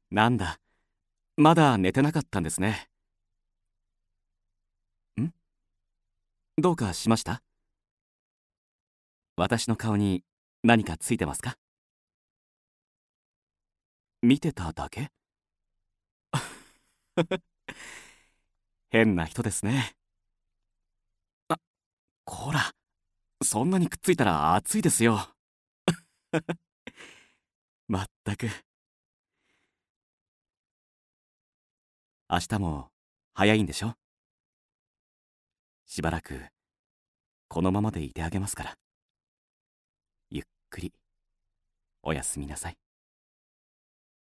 なんだ、まだ寝てなかったんですね。んどうかしました？私の顔に何かついてますか？見てただけ？変な人ですね。あ、こら、そんなにくっついたら熱いですよ。まったく。明日も早いんでしょ？しばらくこのままでいてあげますから。ゆっくりおやすみなさい。